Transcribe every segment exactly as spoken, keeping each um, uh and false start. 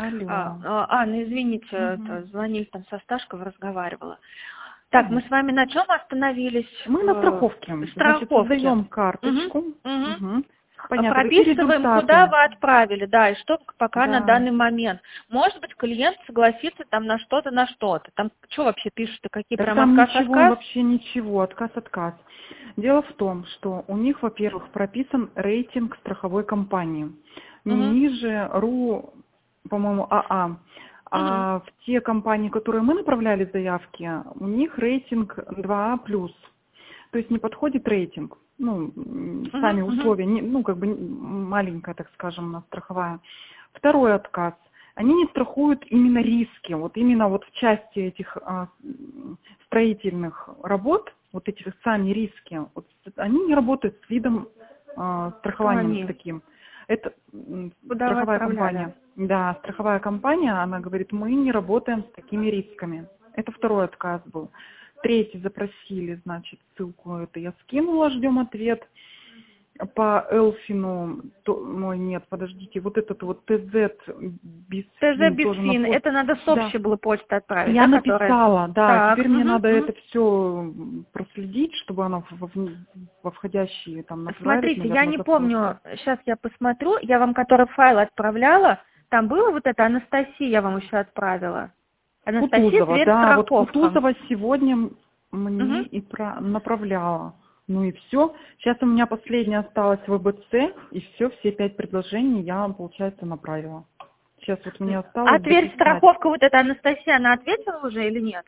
Алло. А, а, Анна, извините, Мгм. это, звонили там со Сташковой, разговаривала. Так, мы Мгм. с вами на чем остановились? Мы на В страховке. Значит, страховке. создаем Угу, карточку. угу. Угу. Понятно. Какие Прописываем, куда результаты? вы отправили, да, и что пока на Да. данный момент. Может быть, клиент согласится там на что-то, на что-то. Там что вообще пишут, какие Так прям там ничего, отказ-отказ? вообще ничего, отказ-отказ. Дело в том, что у них, во-первых, прописан рейтинг страховой компании. Не Угу, ниже РУ, по-моему, АА. угу, А в те компании, которые мы направляли заявки, у них рейтинг два А плюс. То есть не подходит рейтинг. Ну, м, угу, сами угу. условия, не- ну, как бы м, маленькая, так скажем, у нас страховая. Второй отказ. Они не страхуют именно риски. Вот именно вот в части этих а, м, строительных работ, вот эти сами риски, вот, они не работают с видом а, Кто страхованием с они? таким. Это м, Куда вы страховая отправляли? компания. Да, страховая компания, она говорит, мы не работаем с такими рисками. Это второй отказ был. Третий запросили, значит, ссылку это я скинула, ждем ответ. По Элфину, то, ой, нет, подождите, вот этот вот ТЗ ТЗ Бисфин тоже на Бисфин, почту. это надо с Да, общей было почты отправить, я да, которая? написала, да, Так, теперь мне угу, надо угу. это все проследить, чтобы оно во, во входящие там направить, Смотрите, я наверное, не запросы. помню, сейчас я посмотрю, я вам который файл отправляла, там было вот это Анастасия, я вам еще отправила. Анастасия, Кутузова, Тверь, да, вот страховка. Кутузова сегодня Угу. мне и про- направляла. Ну и все. Сейчас у меня последняя осталась в ВБЦ, и все, все пять предложений я, получается, направила. Сейчас вот мне А осталось Тверь, дописать. страховка, вот эта Анастасия, она ответила уже или нет?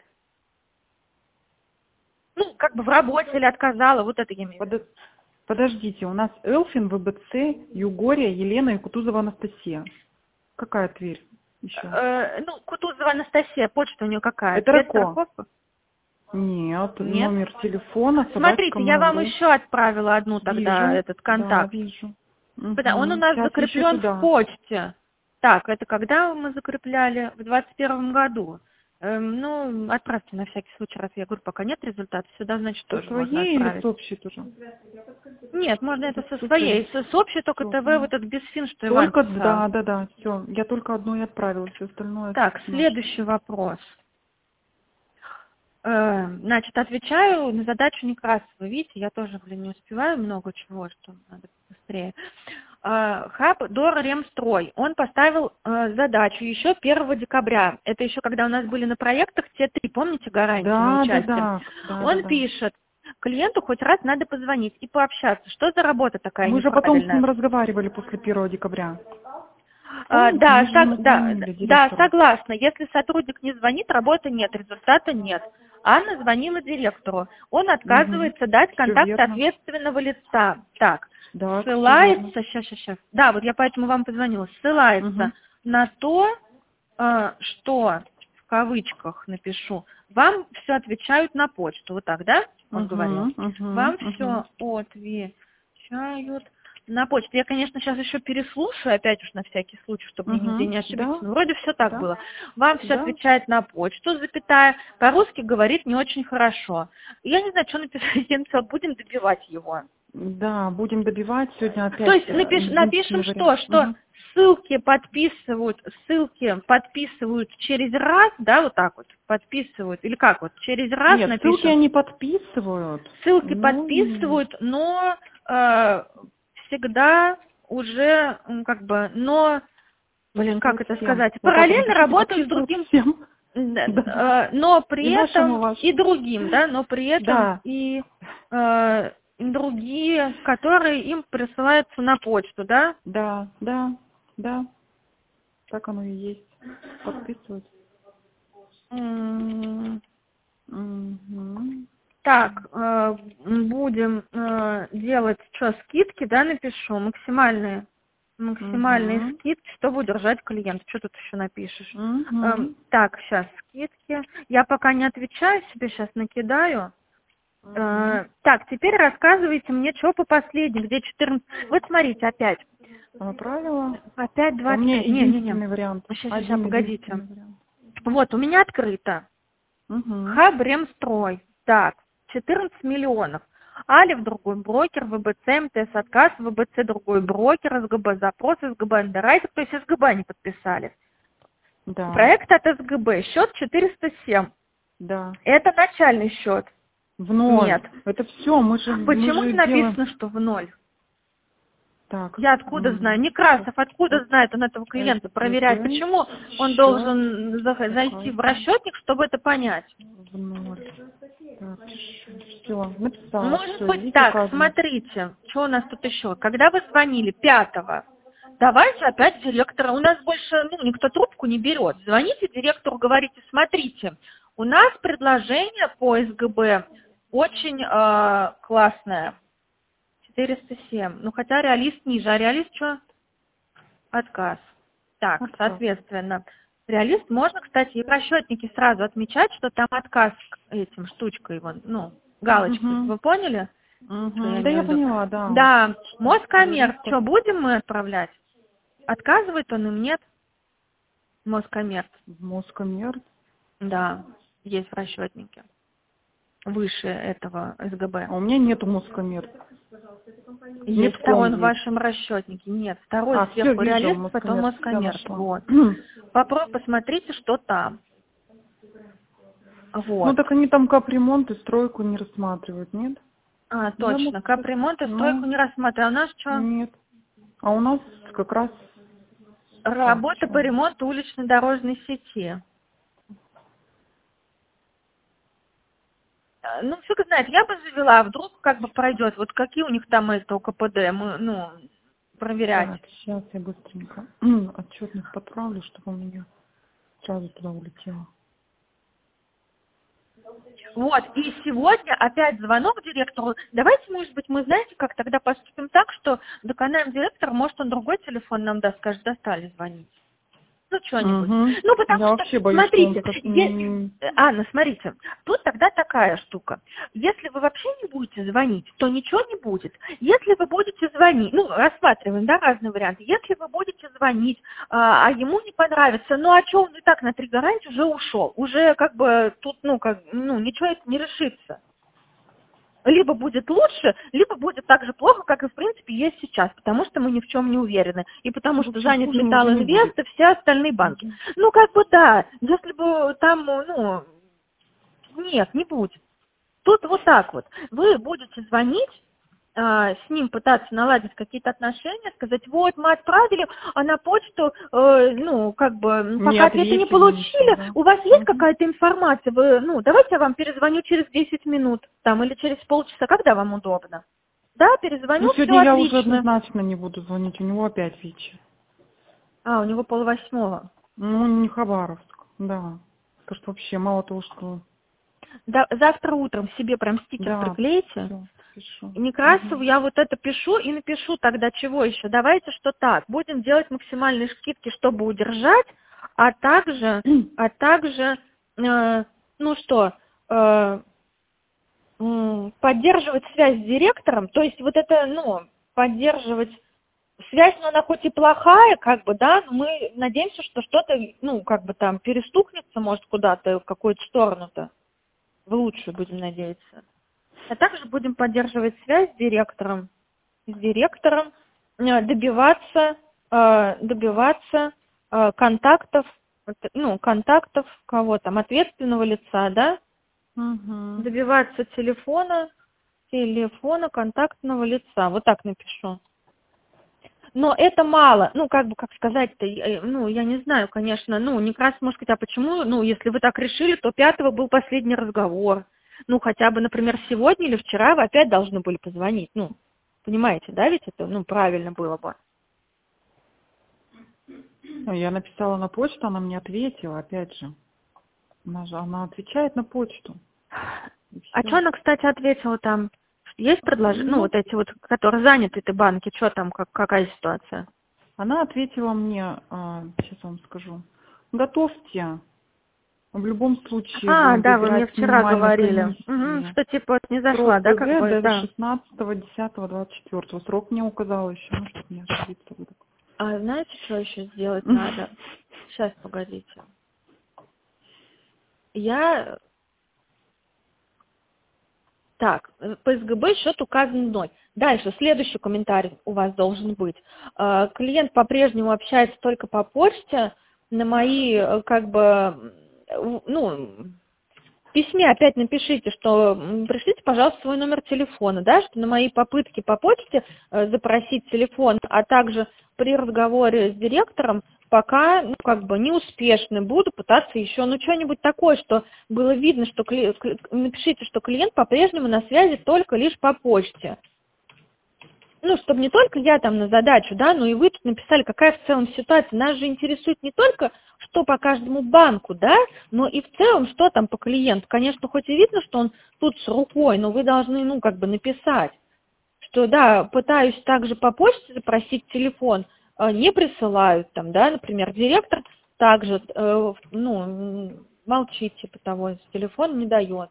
Ну, как бы в работе или отказала, вот это я имею в виду. Подо- Подождите, у нас Элфин, ВБЦ, Югория, Елена и Кутузова Анастасия. Какая Тверь еще? Э, ну, Кутузова Анастасия, почта у нее какая? Это Тверь, РКО. страховка? Нет, Нет. номер телефона, собачка Смотрите, я вам mail.ru. еще отправила одну тогда, Вижу, этот да, контакт. вижу. Потому- Он у Угу. нас Сейчас еще закреплен в туда. почте. Так, это когда мы закрепляли? В двадцать первом году. Эм, ну, отправьте на всякий случай, раз я говорю, пока нет результата, сюда, значит, Со тоже можно своей или с отправить. общей тоже? Нет, можно это со Со своей. своей. С, с общей только Всё. ТВ, вот этот Бисфин, что Иван Только, писал. да, да, да, все. Я только одну и отправила, все остальное Так, с нашей. следующий вопрос. Э, Значит, отвечаю на задачу Некрасова. Видите, я тоже, блин, не успеваю много чего, что надо быстрее. Э, Хаб Дор Ремстрой. Он поставил э, задачу еще первого декабря. Это еще когда у нас были на проектах те три, помните, гарантии на Да, да, участие? да, да, да, Он да. пишет, клиенту хоть раз надо позвонить и пообщаться. Что за работа такая Мы же потом с неправильная? ним разговаривали после первого декабря. А, Помните, мы да, же ему сог- да, звонили, да, директору. согласна. Если сотрудник не звонит, работы нет, результата нет. Анна звонила директору. Он Угу. отказывается дать Все контакт верно. ответственного лица. Так, Да, все верно. ссылается, сейчас, сейчас, сейчас. Да, вот я поэтому вам позвонила. Ссылается Угу. на то, э, что, в кавычках напишу, вам все отвечают на почту. Вот так, да? Он говорил. Угу, угу, Вам угу. все отвечают на почту. Я, конечно, сейчас еще переслушаю, опять уж на всякий случай, чтобы мне нигде Угу. не ошибиться. Да, Но вроде все так да, было. Вам все да. отвечает на почту, запятая. По-русски говорит не очень хорошо. Я не знаю, что написать. Я написала, будем добивать его. Да, будем добивать сегодня То опять есть э, напиш- единственный напишем вариант. что? Что Угу. ссылки подписывают, ссылки подписывают через раз, да, вот так вот, подписывают, или как вот, через раз Нет, ссылки напишем. они подписывают. Ссылки Ну, подписывают, но э, всегда уже, м, как бы, но, блин, как отписывают это всем. сказать, Вот так вот параллельно напишите, работают с отписывают другим, всем. м, Да. э, но при И нашим, и этом и вашим. другим, да, но при этом Да, и э, другие, которые им присылаются на почту, да. да, да, да. Так оно и есть. Подписывают. М, Угу. Так, э, будем э, делать что, скидки, да, напишу, максимальные, максимальные Угу. скидки, чтобы удержать клиента. Что тут еще напишешь? Эм, Угу. так, сейчас скидки. Я пока не отвечаю, себе сейчас накидаю. Угу. Э, так, теперь рассказывайте мне, что по последней, где четырнадцать. Вот смотрите, опять. Направила. Опять А у двадцать меня пять. Не-не-не. единственный вариант. Сейчас, сейчас, сейчас, Один погодите. единственный вариант. Вот, у меня открыто. Угу. Хаб Ремстрой. Так, четырнадцать миллионов. Алиф другой брокер, ВБЦ, МТС отказ, ВБЦ другой брокер, СГБ запрос, СГБ андеррайтер, то есть СГБ не подписали. Да. Проект от СГБ, счет четыреста семь. Да. Это начальный счет. В ноль. Нет. Это все, мы же, Почему мы же не написано, делаем... что в ноль? Так. Я откуда знаю? Некрасов откуда знает он этого клиента проверять? Почему он должен зайти в расчетник, чтобы это понять? В ноль. Так, все, написала. Может Всё, быть видите, так, указано. смотрите, что у нас тут еще. Когда вы звонили пятого, давайте опять директора. У нас больше, ну, никто трубку не берет. Звоните директору, говорите, смотрите, у нас предложение по СГБ очень э, классное. четыреста семь. Ну, хотя реалист ниже. А реалист что? Отказ. Так, Отказ. соответственно, реалист можно, кстати, и в расчетнике сразу отмечать, что там отказ этим штучкой, вон, ну, галочкой. Угу. Вы поняли? Угу. Я Да, я виду? поняла, да. Да. Москоммерц. Что, будем мы отправлять? Отказывает он им, нет? Москоммерц. Москоммерц. Да, есть в расчетнике. Выше этого СГБ. А у меня нету Москоммерц. Есть второй в вашем расчетнике. Нет, второй а, сверху все, реалист, вижу, потом Москоммерц. Москоммерц. Вот. Попробуйте, посмотрите, что там. Вот. Ну так они там капремонт и стройку не рассматривают, нет? А, точно. Да, Капремонт и стройку ну, не рассматривают. А у нас что? Нет. А у нас как раз... Работа Так, по ремонту уличной дорожной сети. Ну, фиг знает, я бы завела, вдруг как бы пройдет. Вот какие у них там это КПД, мы, ну, проверять. Так, сейчас я быстренько отчетных подправлю, чтобы у меня сразу туда улетело. Вот, и сегодня опять звонок директору. Давайте, может быть, мы, знаете, как тогда поступим так, что доконаем директора, может, он другой телефон нам даст, скажет, достали звонить. Ну, что-нибудь. Угу. Ну, потому Я что, вообще боюсь, смотрите, что он скажет, е- Анна, смотрите, тут тогда такая штука. Если вы вообще не будете звонить, то ничего не будет. Если вы будете звонить, ну, рассматриваем, да, разные варианты. Если вы будете звонить, а, а ему не понравится, ну, а что он и так на три гарантии уже ушел. Уже как бы тут, ну, как, ну, ничего это не решится. Либо будет лучше, либо будет так же плохо, как и в принципе есть сейчас, потому что мы ни в чем не уверены. И потому что занят Металлинвест и все остальные банки. Ну, как бы да, если бы там, ну, нет, не будет. Тут вот так вот. Вы будете звонить, с ним пытаться наладить какие-то отношения, сказать, вот, мы отправили, а на почту, э, ну, как бы, пока ответа не получили, ничего, да. У вас есть угу. какая-то информация, вы, ну, давайте я вам перезвоню через десять минут, там, или через полчаса, когда вам удобно. Да, перезвоню, ну, все сегодня я отлично. уже однозначно не буду звонить, у него опять вечер. А, у него полвосьмого. Ну, не Хабаровск, да. Потому что вообще мало того, что... Да, завтра утром себе прям стикер да, приклеите. Все. Пишу. Некрасову угу. я вот это пишу и напишу тогда чего еще. Давайте что так, будем делать максимальные скидки, чтобы удержать, а также, а также, э, ну что, э, э, поддерживать связь с директором, то есть вот это, ну, поддерживать связь, но она хоть и плохая, как бы, да, но мы надеемся, что что-то, ну, как бы там перестукнется, может, куда-то, в какую-то сторону-то, в лучшую будем надеяться. А также будем поддерживать связь с директором, с директором, добиваться, добиваться контактов, ну, контактов кого там, ответственного лица, да? Угу. Добиваться телефона, телефона контактного лица. Вот так напишу. Но это мало, ну, как бы, как сказать-то, ну, я не знаю, конечно, ну, Некрасов может сказать, а почему, ну, если вы так решили, то пятого был последний разговор. Ну, хотя бы, например, сегодня или вчера вы опять должны были позвонить. Ну, понимаете, да, ведь это, ну, правильно было бы. Я написала на почту, она мне ответила, опять же. Она же, она отвечает на почту. А что она, кстати, ответила там? Есть предложения, ну, ну, вот эти вот, которые заняты, эти банки, что там, как, какая ситуация? Она ответила мне, сейчас вам скажу, готовьте. В любом случае... А, да, вы мне вчера говорили, угу, что типа не зашла, срок да, как бы, до да. шестнадцатого десятого двадцать четвёртого. Срок мне указала еще, ну, чтобы не ошибиться. А знаете, что еще сделать надо? Сейчас, погодите. Я... Так, по СГБ счет указан ноль. Дальше, следующий комментарий у вас должен быть. Клиент по-прежнему общается только по почте, на мои, э, как бы, э, ну, в письме опять напишите, что м, пришлите, пожалуйста, свой номер телефона, да, что на мои попытки по почте э, запросить телефон, а также при разговоре с директором пока, ну, как бы, неуспешны, буду пытаться еще, ну, что-нибудь такое, что было видно, что кли... кли- напишите, что клиент по-прежнему на связи только лишь по почте. Ну, чтобы не только я там на задачу, да, но и вы тут написали, какая в целом ситуация. Нас же интересует не только, что по каждому банку, да, но и в целом, что там по клиенту. Конечно, хоть и видно, что он тут с рукой, но вы должны, ну, как бы написать, что, да, пытаюсь также по почте запросить телефон, э, не присылают там, да, например, директор также, э, ну, м, молчит, типа того, телефон не дает.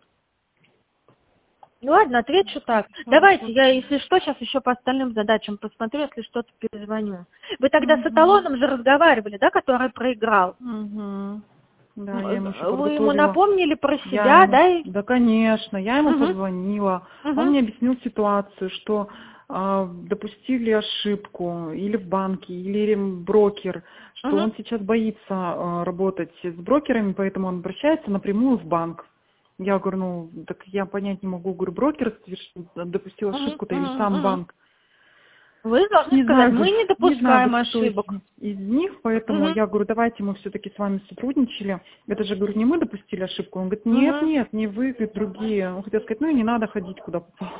Ну ладно, отвечу так. Давайте, я, если что, сейчас еще по остальным задачам посмотрю, если что-то перезвоню. Вы тогда с Угу. эталоном же разговаривали, да, который проиграл? Угу. Да, я ему еще М, Вы ему подготовила. напомнили про Я себя, ему, да? И... да, конечно, я ему Угу, позвонила. Он угу, мне объяснил ситуацию, что а, допустили ошибку или в банке, или брокер, что угу, он сейчас боится а, работать с брокерами, поэтому он обращается напрямую в банк. Я говорю, ну, так я понять не могу, говорю, брокер совершил- допустил угу, ошибку-то или угу, сам угу. банк. Вы должны Не сказать, знаю, мы говорю, не не знаю, допускаем говорю, кто из, ошибок. из них, поэтому Угу, я говорю, давайте мы все-таки с вами сотрудничали. Это же, говорю, не мы допустили ошибку. Он говорит, нет, угу. нет, не вы, говорит, другие. Он хотел сказать, ну и не надо ходить куда попало.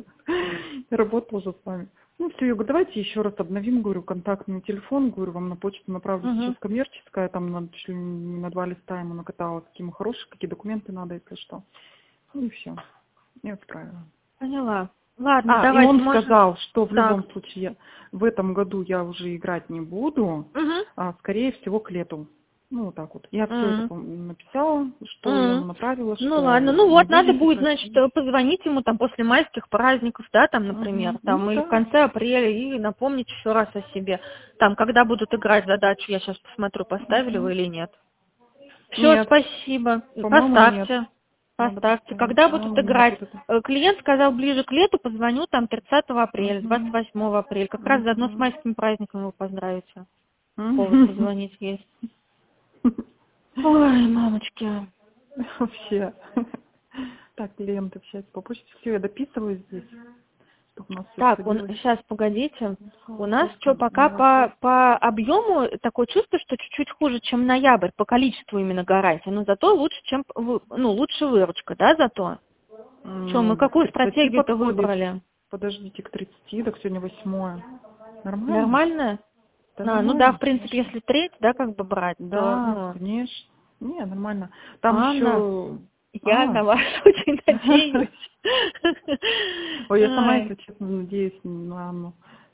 Я работала уже с вами. Ну все, я говорю, давайте еще раз обновим, говорю, контактный телефон, говорю, вам на почту направлю сейчас Угу. коммерческая, там на, чуть ли не на два листа ему накатала, какие ему хорошие, какие документы надо, если что. И все, и отправила. Поняла. Ладно, А, и давайте, он может... сказал, что в Так. любом случае в этом году я уже играть не буду, Угу. а скорее всего к лету. Ну, вот так вот. Я все это Угу. пом- написала, что я ему М. направила, Ну что ладно, ну не вот надо будете будет, значит, просить. э, позвонить ему там после майских праздников, да, там, например, Мгм. там, Ну или в да. конце апреля, и напомнить еще раз о себе. Там, когда будут играть задачу, я сейчас посмотрю, поставили Мгм. вы или нет. Все, Нет, спасибо. по-моему, нет. Поставьте. Надо Поставьте. поставить. Когда будут По-моему, нет играть? вот это. Э, Клиент сказал ближе к лету, позвоню там тридцатого апреля, двадцать Мгм. восьмого апреля. Как раз заодно с Мгм. майскими праздниками его поздравите. Повод Мгм. позвонить есть. Ой, мамочки. Вообще. Так, клиент общается по почте. Все, я дописываю здесь, чтобы у нас все Так, он, сходилось. сейчас, погодите. У нас Только что, пока по, по объему такое чувство, что чуть-чуть хуже, чем ноябрь, по количеству именно гарантий, но зато лучше, чем, вы- ну, лучше выручка, да, зато? Что, мы М, к какую тридцати стратегию-то подходит. выбрали? Подождите, к тридцати, так сегодня восьмое. Нормально? Нормально? Да А, ну да, нормально, в принципе, конечно. если треть, да, как бы брать, то, Да, ну, конечно. Не, нормально. Там Анна, еще... я на А. вас очень надеюсь. Ой, я сама, Ай. если честно, надеюсь на Анну.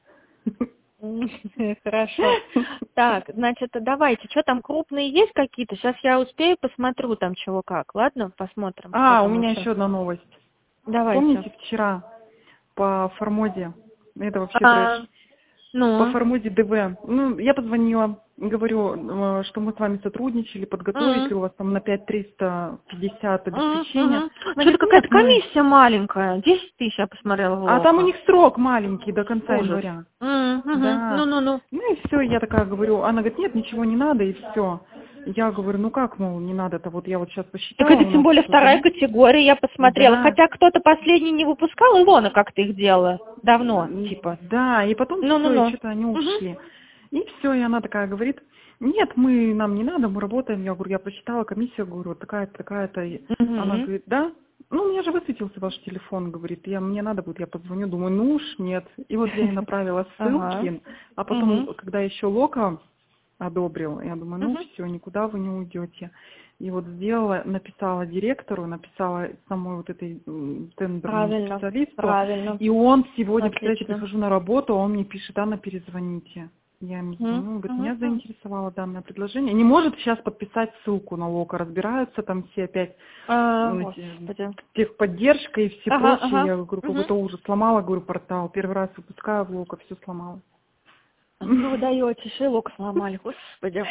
М, Хорошо. Так, значит, давайте, что там крупные есть какие-то? Сейчас я успею, посмотрю там чего как. Ладно, посмотрим, что А, у там меня еще. еще одна новость. Давайте. Помните вчера по Формозе? Это вообще трэш. А, По ну. Формозе ДВ. Ну, я позвонила, говорю, э, что мы с вами сотрудничали, подготовить М, ли у вас там на пять триста пятьдесят м, обеспечения. мгм. Она Что-то говорит, нет, какая-то мы... комиссия маленькая. Десять тысяч я посмотрела в А там у Локо. них срок маленький до конца Ужас. января. М, мгм. Да. Ну-ну-ну. Ну и все, я такая говорю, она говорит, нет, ничего не надо, и все. Я говорю, ну как, мол, не надо-то, вот я вот сейчас Так посчитала, это у тем нас более тут вторая комиссия. категория, я посмотрела. Да, Хотя кто-то последний не выпускал, Илона как-то их делала. Давно, типа. да, и потом все, и Ну-ну-ну. что-то они Угу. ушли. И все, и она такая говорит, нет, мы, нам не надо, мы работаем. Я говорю, я прочитала комиссию, говорю, вот такая-то, такая-то. И она Угу. говорит, да? Ну, у меня же высветился ваш телефон, говорит, я, мне надо будет, я позвоню, думаю, ну уж нет. И вот я ей направила Ага. ссылки, а потом, Угу. когда еще Лока одобрил, я думаю, ну Угу. все, никуда вы не уйдете. И вот сделала, написала директору, написала самой вот этой м, тендерному Правильно. специалисту, Правильно. и он сегодня, представляете, Отлично. прихожу на работу, а он мне пишет, Анна, перезвоните. Я ему Угу. звоню, он говорит, меня Угу. заинтересовало данное предложение. Не может сейчас подписать ссылку на Лока, разбираются там все опять, А, ну, эти, господи. техподдержка и все Ага, прочее. ага. Я говорю, Угу. какой-то ужас. Сломала, говорю, портал. Первый раз выпускаю в Лока, все сломала. Ну, вы даете, шилок сломали, господи.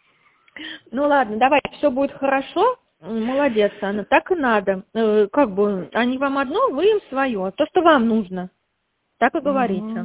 Ну ладно, давайте, все будет хорошо. М, Молодец, Анна, так и надо. Э, Как бы, они вам одно, вы им свое. То, что вам нужно. Так и говорите. Мгм.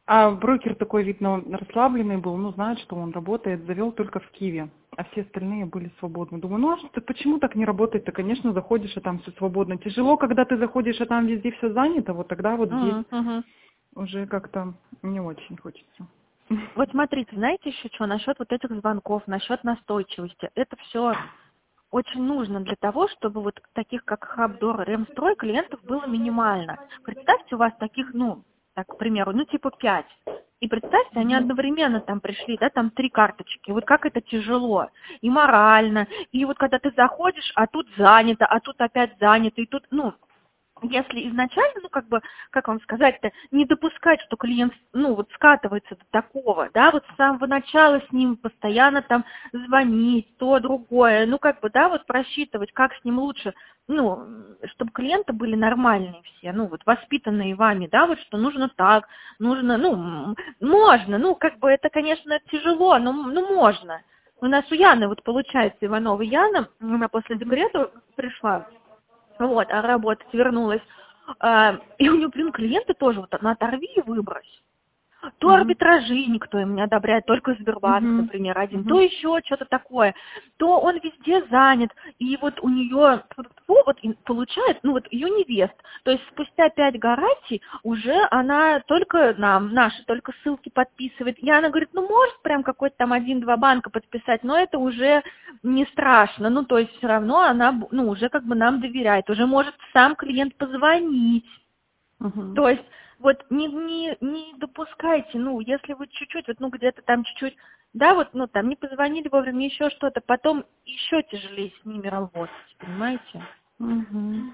А брокер такой, видно, расслабленный был, ну, знает, что он работает, завел только в Киеве, а все остальные были свободны. Думаю, ну, а что, почему так не работает-то? Конечно, заходишь, а там все свободно. Тяжело, когда ты заходишь, а там везде все занято, вот тогда вот здесь Мгм, мгм. уже как-то не очень хочется. Вот смотрите, знаете еще что, насчет вот этих звонков, насчет настойчивости. Это все очень нужно для того, чтобы вот таких как Хабдор, Ремстрой клиентов было минимально. Представьте, у вас таких, ну, так, к примеру, ну, типа пять. И представьте, они одновременно там пришли, да, там три карточки. Вот как это тяжело. И морально. И вот когда ты заходишь, а тут занято, а тут опять занято, и тут, ну, если изначально, ну, как бы, как вам сказать-то, не допускать, что клиент, ну, вот скатывается до такого, да, вот с самого начала с ним постоянно там звонить, то, другое, ну, как бы, да, вот просчитывать, как с ним лучше, ну, чтобы клиенты были нормальные все, ну, вот воспитанные вами, да, вот что нужно так, нужно, ну, м, можно, ну, как бы, это, конечно, тяжело, но, ну, можно. У нас у Яны, вот, получается, Иванова Яна, она после декрета пришла, вот, а работать вернулась. А, и у нее, блин, клиенты тоже вот на оторви и выбрось. То Мгм. арбитражи никто им не одобряет, только Сбербанк, Мгм. например, один, то Мгм. еще что-то такое, то он везде занят, и вот у нее вот и получает, ну вот ее невест, то есть спустя пять гарантий уже она только нам, наши только ссылки подписывает, и она говорит, ну может прям какой-то там один-два банка подписать, но это уже не страшно, ну то есть все равно она, ну уже как бы нам доверяет, уже может сам клиент позвонить. Мгм. То есть вот не, не, не допускайте, ну, если вы чуть-чуть, вот, ну, где-то там чуть-чуть, да, вот, ну, там не позвонили вовремя, еще что-то, потом еще тяжелее с ними работать, понимаете? Мгм.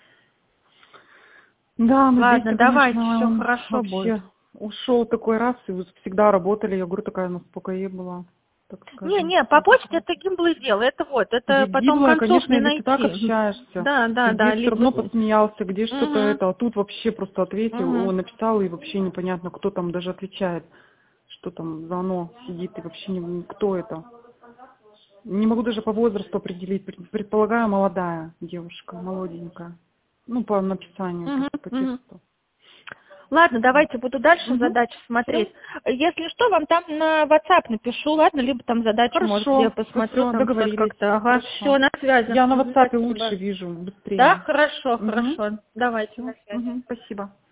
Да, но Ладно, здесь-то, давайте, конечно, все он хорошо будет. вообще ушел такой раз, и вот всегда работали, я говорю, такая ну спокойнее была, так скажем. Не-не, по почте это гимблое дело, это вот, это потом Гиблое, концов конечно, не если ты так найти. общаешься, Да, да, да, где все либо... равно посмеялся, где что-то Угу, это, а тут вообще просто ответил, угу. он написал, и вообще непонятно, кто там даже отвечает, что там за оно сидит, и вообще не, кто это. Не могу даже по возрасту определить, пред- предполагаю, молодая девушка, молоденькая, ну, по написанию, Угу, по, по угу. тексту. Ладно, давайте буду дальше Угу. задачи Все, смотреть. Если что, вам там на WhatsApp напишу, ладно, либо там задачу, может, где хорошо, я посмотрю, все, там что-то договорились, как-то. Ага, хорошо. все, на связи. Я на Мгм, WhatsApp лучше спасибо. вижу, Да, быстрее. хорошо, Угу. хорошо. Давайте, Все, на связи. угу. Спасибо.